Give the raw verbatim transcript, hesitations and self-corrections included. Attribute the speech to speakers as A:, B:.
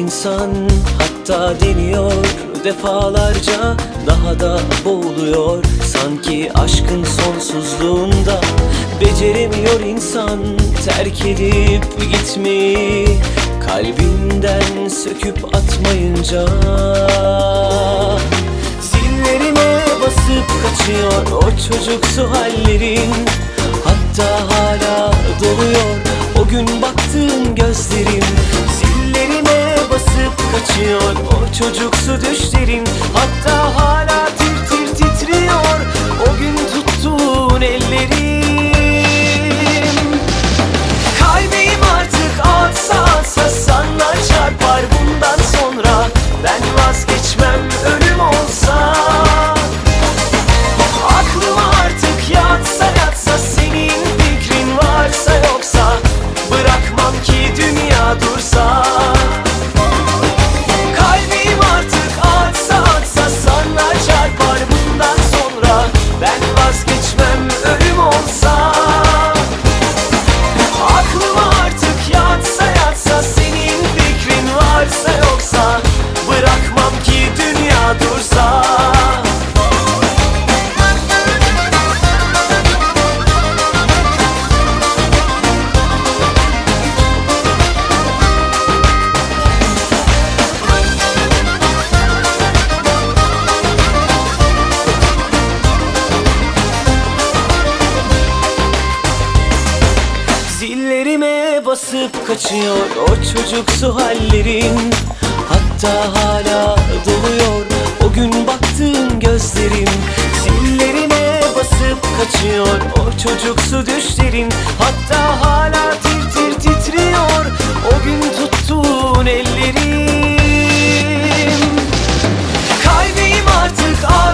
A: insan, hatta deniyor defalarca, daha da boğuluyor sanki aşkın sonsuzluğunda. Beceremiyor insan terk edip gitmeyi, kalbinden söküp atmayınca. Zillerime basıp kaçıyor o çocuksu hallerin, hatta hala doluyor o gün baktığın gözlerim. Zillerime basıp kaçıyor o çocuksu düşlerin, hatta hala tir tir titriyor o gün tuttuğun ellerim. Kalbim artık atsa atsa sana çarpar bundan sonra. Ben vazgeçmem ölüm olsa. Aklıma artık yatsa yatsa senin fikrin varsa yoksa, bırakmam ki dünya dursa. Kalbim artık atsa atsa sana çarpar bundan sonra. Ben vazgeçmem ölüm olsa. Aklıma artık yatsa yatsa senin fikrin varsa yoksa, bırakmam ki dünya dursa. Zillerime basıp kaçıyor o çocuksu hallerin, hatta hala doluyor o gün baktığın gözlerim. Zillerime basıp kaçıyor o çocuksu düşlerin, hatta hala tir tir titriyor o gün tuttuğun ellerim. Kalbim artık